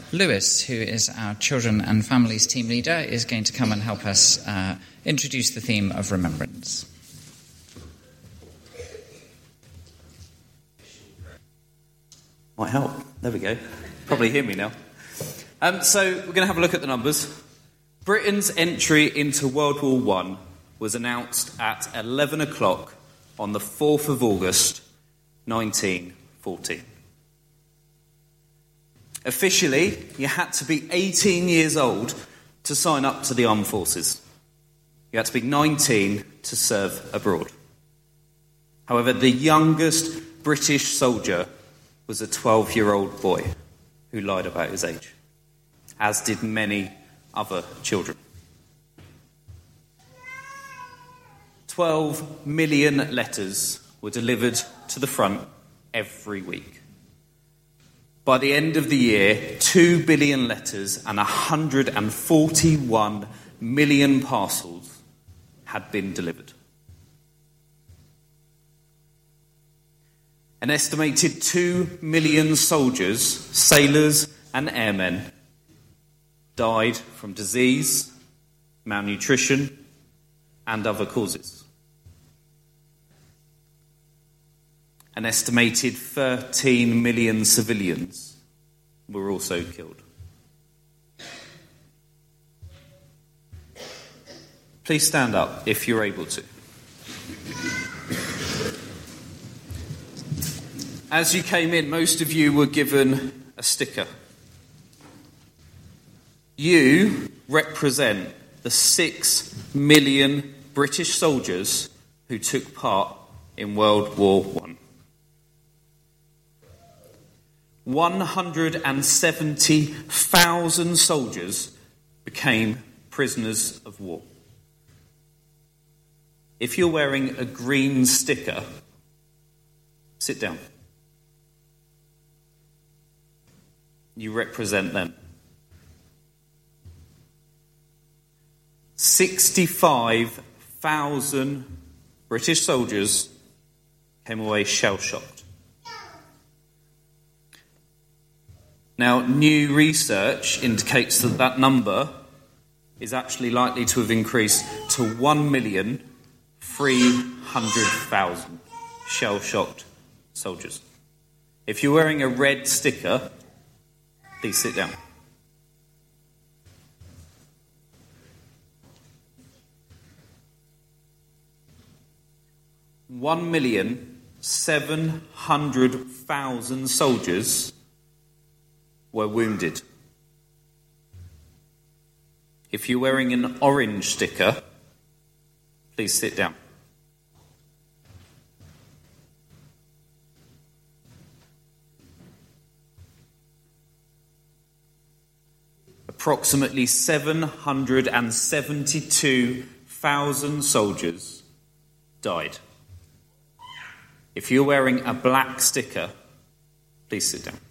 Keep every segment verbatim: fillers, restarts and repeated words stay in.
Lewis, who is our Children and Families team leader, is going to come and help us uh, introduce the theme of remembrance. Might help. There we go. Probably hear me now. Um, so we're going to have a look at the numbers. Britain's entry into World War One was announced at eleven o'clock on the fourth of August, nineteen fourteen. Officially, you had to be eighteen years old to sign up to the armed forces. You had to be nineteen to serve abroad. However, the youngest British soldier was a twelve-year-old boy who lied about his age, as did many other children. twelve million letters were delivered to the front every week. By the end of the year, two billion letters and one hundred forty-one million parcels had been delivered. An estimated two million soldiers, sailors and airmen died from disease, malnutrition and other causes. An estimated thirteen million civilians were also killed. Please stand up if you're able to. As you came in, most of you were given a sticker. You represent the six million British soldiers who took part in World War One. one hundred seventy thousand soldiers became prisoners of war. If you're wearing a green sticker, sit down. You represent them. sixty-five thousand British soldiers came away shell-shocked. Now, new research indicates that that number is actually likely to have increased to one million three hundred thousand shell-shocked soldiers. If you're wearing a red sticker, please sit down. One million seven hundred thousand soldiers were wounded. If you're wearing an orange sticker, please sit down. Approximately seven hundred seventy-two thousand soldiers died. If you're wearing a black sticker, please sit down.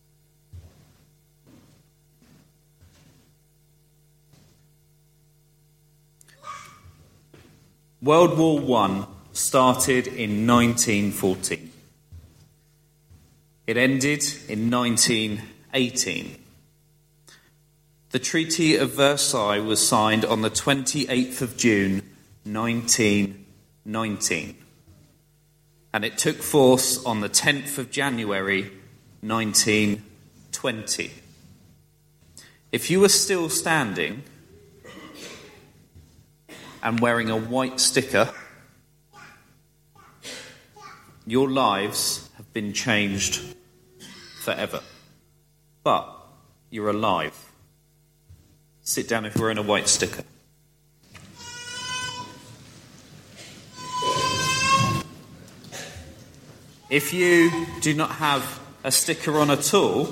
World War One started in nineteen fourteen. It ended in nineteen eighteen. The Treaty of Versailles was signed on the twenty-eighth of June, nineteen nineteen. And it took force on the tenth of January, nineteen twenty. If you were still standing and wearing a white sticker, your lives have been changed forever. But you're alive. Sit down if you're wearing a white sticker. If you do not have a sticker on at all,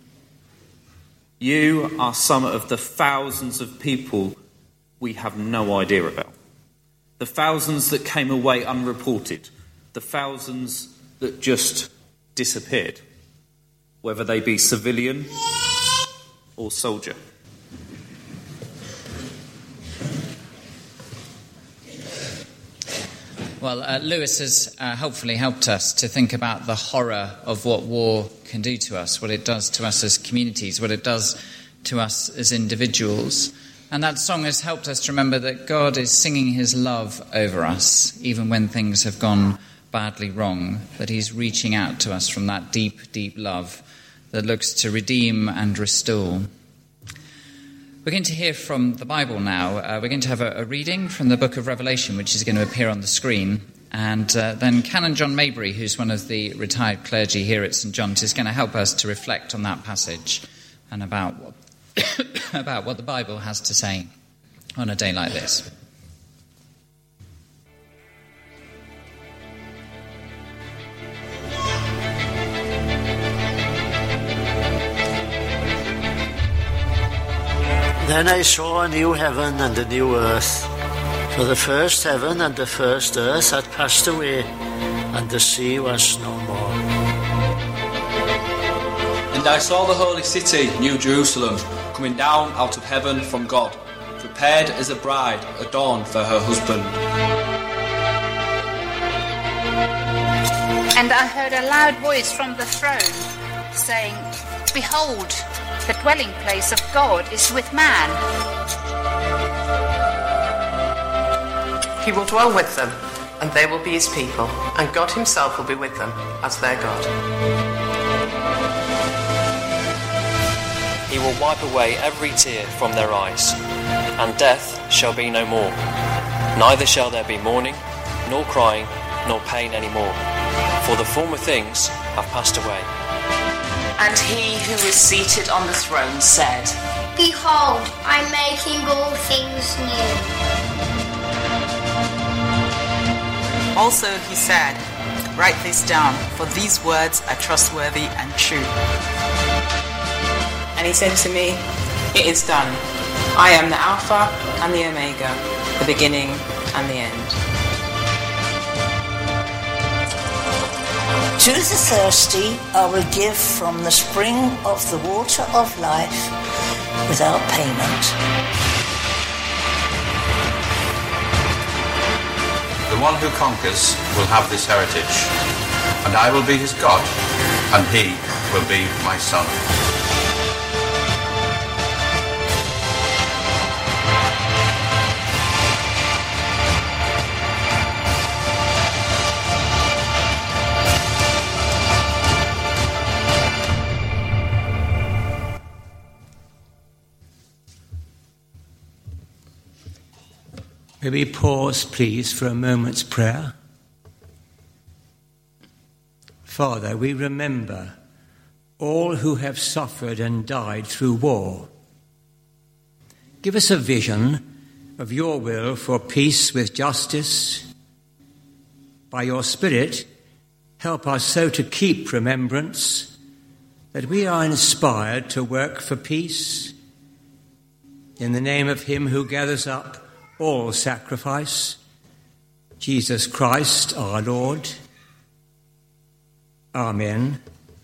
you are some of the thousands of people we have no idea about. The thousands that came away unreported. The thousands that just disappeared. Whether they be civilian or soldier. Well, uh, Lewis has uh, helpfully helped us to think about the horror of what war can do to us, what it does to us as communities, what it does to us as individuals. And that song has helped us to remember that God is singing his love over us, even when things have gone badly wrong, that he's reaching out to us from that deep, deep love that looks to redeem and restore. We're going to hear from the Bible now. Uh, we're going to have a, a reading from the book of Revelation, which is going to appear on the screen. And uh, then Canon John Maybury, who's one of the retired clergy here at St John's, is going to help us to reflect on that passage and about what, about what the Bible has to say on a day like this. Then I saw a new heaven and a new earth, for the first heaven and the first earth had passed away, and the sea was no more. And I saw the holy city, New Jerusalem, coming down out of heaven from God, prepared as a bride adorned for her husband. And I heard a loud voice from the throne, saying, "Behold, the dwelling place of God is with man. He will dwell with them, and they will be his people, and God himself will be with them as their God. He will wipe away every tear from their eyes, and death shall be no more. Neither shall there be mourning, nor crying, nor pain any more, for the former things have passed away." And he who is seated on the throne said, "Behold, I'm making all things new." Also he said, "Write this down, for these words are trustworthy and true." And he said to me, "It is done. I am the Alpha and the Omega, the beginning and the end." To the thirsty I will give from the spring of the water of life without payment. The one who conquers will have this heritage, and I will be his God, and he will be my son. May we pause, please, for a moment's prayer. Father, we remember all who have suffered and died through war. Give us a vision of your will for peace with justice. By your Spirit, help us so to keep remembrance that we are inspired to work for peace. In the name of him who gathers up all sacrifice, Jesus Christ our Lord. Amen.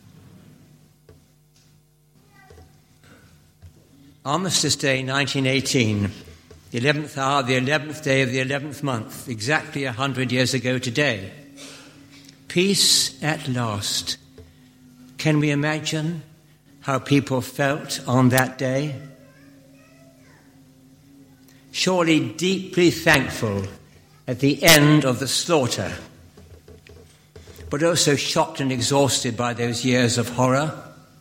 Armistice Day nineteen eighteen, the eleventh hour, the eleventh day of the eleventh month, exactly a hundred years ago today. Peace at last. Can we imagine how people felt on that day? Surely deeply thankful at the end of the slaughter, but also shocked and exhausted by those years of horror.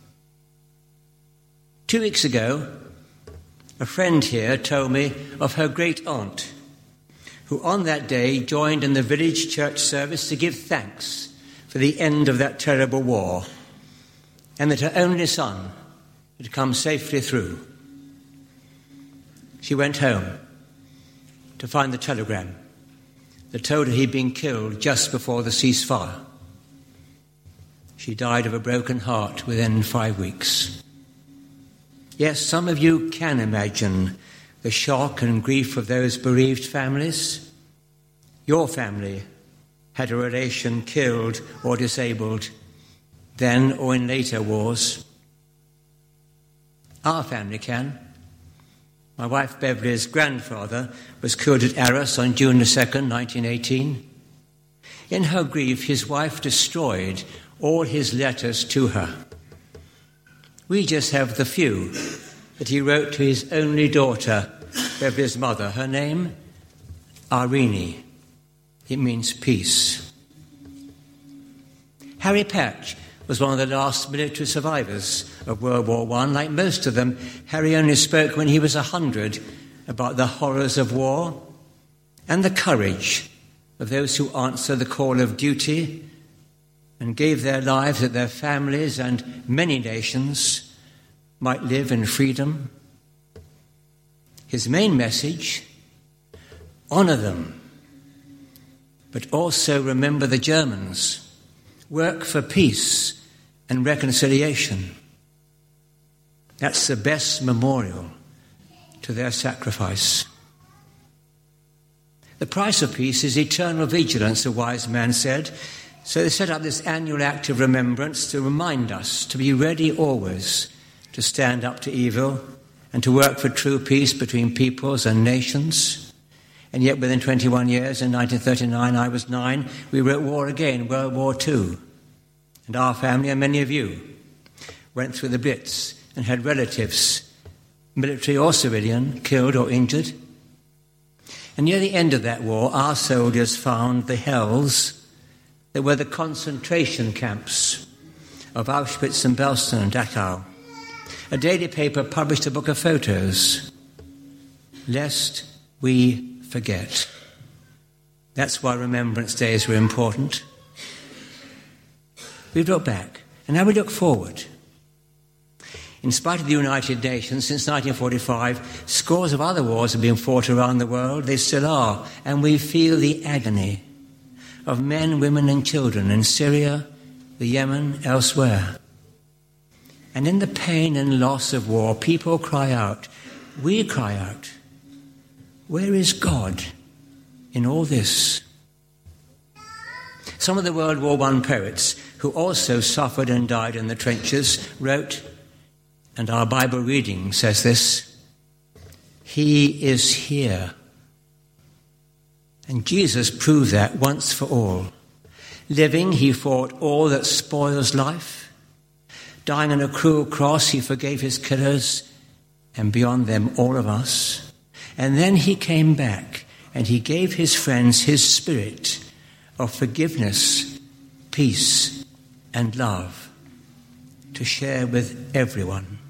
Two weeks ago, a friend here told me of her great-aunt, who on that day joined in the village church service to give thanks for the end of that terrible war, and that her only son had come safely through. She went home to find the telegram that told her he'd been killed just before the ceasefire. She died of a broken heart within five weeks. Yes, some of you can imagine the shock and grief of those bereaved families. Your family had a relation killed or disabled, then or in later wars. Our family can. My wife Beverly's grandfather was killed at Arras on June the second, nineteen eighteen. In her grief, his wife destroyed all his letters to her. We just have the few that he wrote to his only daughter, Beverly's mother. Her name, Irene. It means peace. Harry Patch was one of the last military survivors of World War One. Like most of them, Harry only spoke when he was a hundred about the horrors of war and the courage of those who answer the call of duty and gave their lives that their families and many nations might live in freedom. His main message, honour them, but also remember the Germans, work for peace and reconciliation. That's the best memorial to their sacrifice. The price of peace is eternal vigilance, a wise man said. So they set up this annual act of remembrance to remind us to be ready always to stand up to evil and to work for true peace between peoples and nations. And yet within twenty-one years, in nineteen thirty-nine, I was nine, we were at war again, World War Two. And our family, and many of you, went through the Blitz and had relatives, military or civilian, killed or injured. And near the end of that war, our soldiers found the hells that were the concentration camps of Auschwitz and Belsen and Dachau. A daily paper published a book of photos, lest we forget. That's why Remembrance Days were important. We look back, and now we look forward. In spite of the United Nations, since nineteen forty-five, scores of other wars have been fought around the world. They still are, and we feel the agony of men, women and children in Syria, the Yemen, elsewhere. And in the pain and loss of war, people cry out, we cry out, where is God in all this? Some of the World War One poets who also suffered and died in the trenches wrote, and our Bible reading says this, He is here. And Jesus proved that once for all. Living, he fought all that spoils life. Dying on a cruel cross, he forgave his killers, and beyond them, all of us. And then he came back, and he gave his friends his spirit of forgiveness, peace, and love to share with everyone.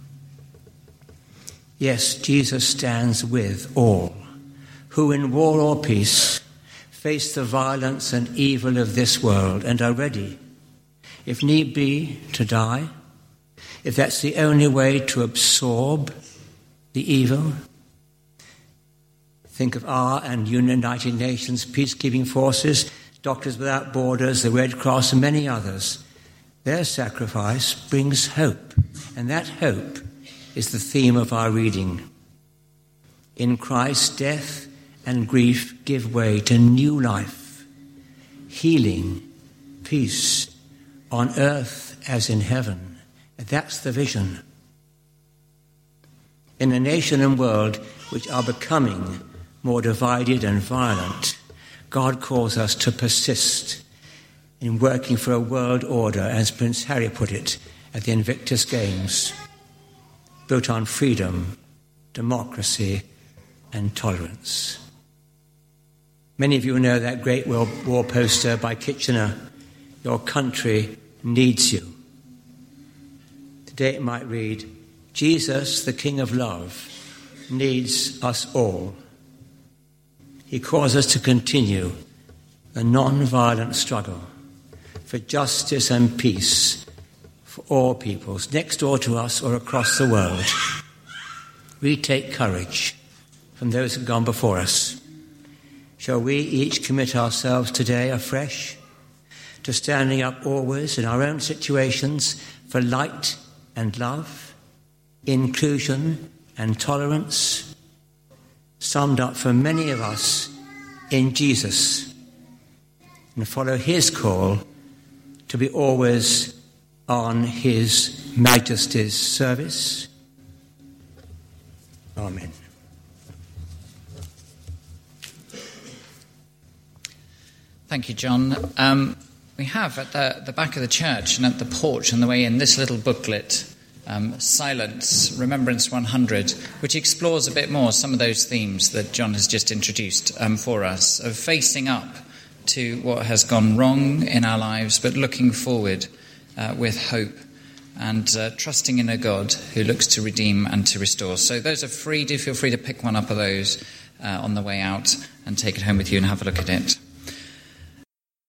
Yes, Jesus stands with all who in war or peace face the violence and evil of this world and are ready, if need be, to die, if that's the only way to absorb the evil. Think of our and United Nations peacekeeping forces, Doctors Without Borders, the Red Cross, and many others. Their sacrifice brings hope, and that hope is the theme of our reading. In Christ, death and grief give way to new life, healing, peace, on earth as in heaven. That's the vision. In a nation and world which are becoming more divided and violent, God calls us to persist in working for a world order, as Prince Harry put it at the Invictus Games, built on freedom, democracy, and tolerance. Many of you know that great war poster by Kitchener, Your Country Needs You. Today it might read, Jesus, the King of Love, needs us all. He calls us to continue the non-violent struggle for justice and peace for all peoples, next door to us or across the world. We take courage from those who have gone before us. Shall we each commit ourselves today afresh to standing up always in our own situations for light and love, inclusion and tolerance, summed up for many of us in Jesus, and follow his call to be always on his Majesty's service? Amen. Thank you, John. Um, we have at the, the back of the church and at the porch on the way in this little booklet, um, Silence, Remembrance one hundred, which explores a bit more some of those themes that John has just introduced um, for us, of facing up to what has gone wrong in our lives, but looking forward uh, with hope and uh, trusting in a God who looks to redeem and to restore. So those are free. Do feel free to pick one up of those uh, on the way out and take it home with you and have a look at it.